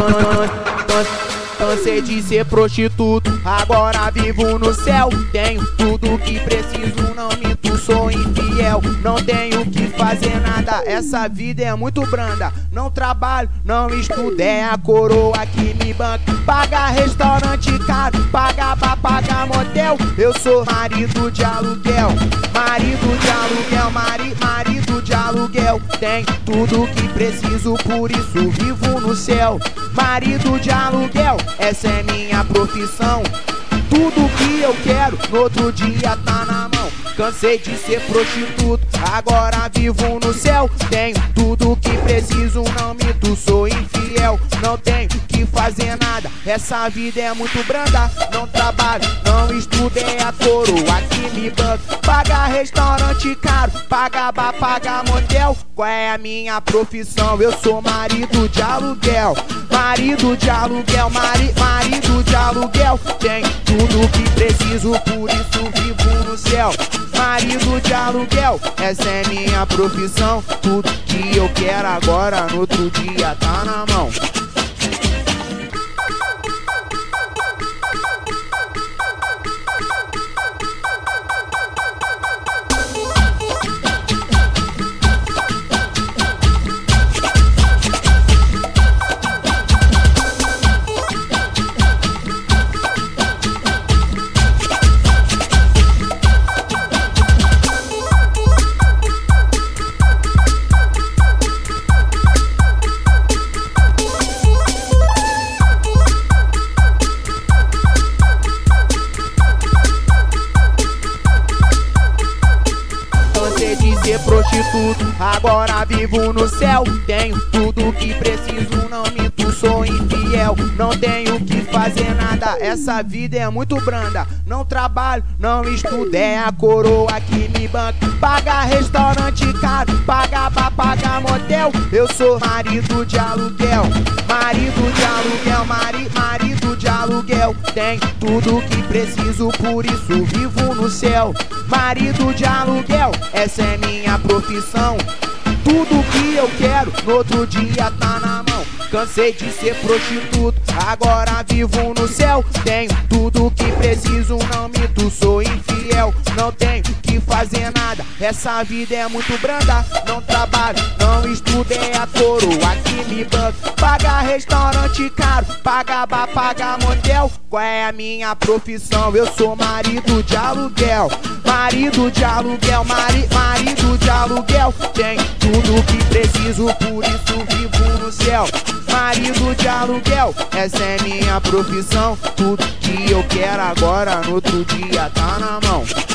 Cansei de ser prostituto, agora vivo no céu. Tenho tudo que preciso, não minto, sou infiel. Não tenho que fazer nada, essa vida é muito branda. Não trabalho, não estudo, é a coroa que me banca. Paga restaurante caro, paga pra pagar motel. Eu sou marido de aluguel, marido de aluguel, marido de aluguel. Tenho tudo que preciso, por isso vivo no céu. Marido de aluguel, essa é minha profissão. Tudo que eu quero, no outro dia tá na mão. Cansei de ser prostituto, agora vivo no céu. Tenho tudo que preciso, não minto, sou infiel. Não tenho que fazer nada, essa vida é muito branda. Não trabalho, não estudo, é a coroa que me banca. Paga restaurante caro, paga bar, paga motel. Qual é a minha profissão? Eu sou marido de aluguel, marido de aluguel, marido de aluguel. Tenho tudo que preciso, por isso vivo no céu. Marido de aluguel, essa é minha profissão. Tudo que eu quero agora, no outro dia tá na mão. De ser prostituto, agora vivo no céu. Tenho tudo que preciso, não minto, sou infiel. Não tenho que fazer nada, essa vida é muito branda. Não trabalho, não estudo, é a coroa que me banca. Paga restaurante caro, paga bar, paga motel. Eu sou marido de aluguel, marido de aluguel, marido de aluguel. Tenho tudo que preciso, por isso vivo no céu. Marido de aluguel, essa é minha profissão. Tudo que eu quero, no outro dia tá na mão. Cansei de ser prostituto, agora vivo no céu. Tenho tudo que preciso, não minto, sou infiel. Não tenho que fazer nada, essa vida é muito branda. Não trabalho, não estudo, é a coroa que me banca. Paga restaurante caro, paga bar, paga motel. Qual é a minha profissão? Eu sou marido de aluguel, marido de aluguel, marido de aluguel. Tenho tudo que preciso, por isso vivo no céu. Marido de aluguel, essa é minha profissão. Tudo que eu quero agora, no outro dia tá na mão.